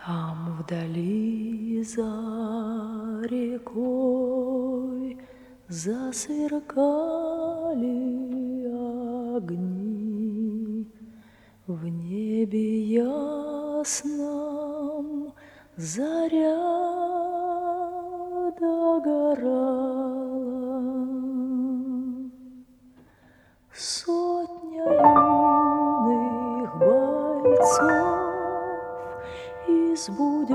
Там вдали за рекой засверкали огни. В небе ясном заря догорала. Сотня юных бойцов из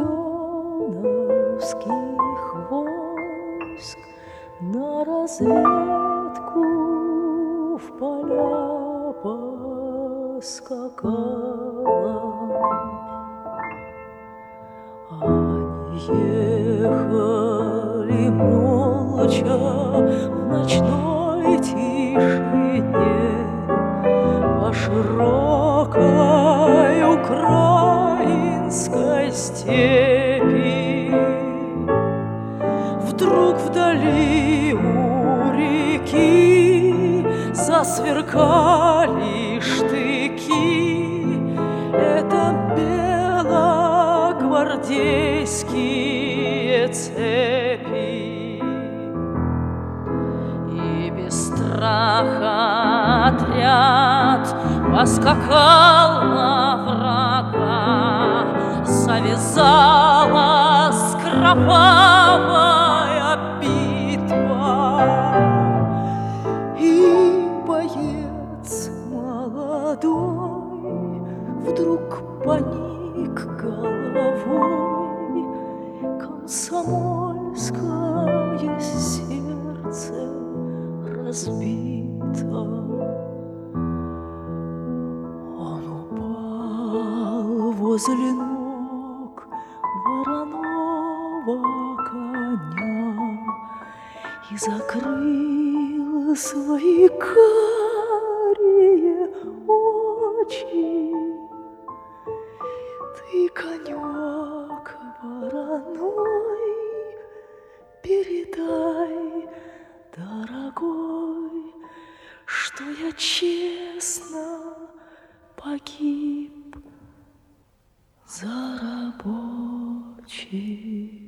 буденовских войск на разведку в поля поскакала. Они ехали молча в ночной тишине по широкой украинской степи. Вдруг вдали у реки засверкали штыки. Это белогвардейские цепи. И без страха отряд поскакал на врага. Завязалась кровавая битва, и боец молодой вдруг поник головой. Комсомольское сердце разбито. Он упал возле ног вороного коня и закрыл свои карие очи. Ты, конек вороной, передай, дорогой, что я честно погиб за рабочих.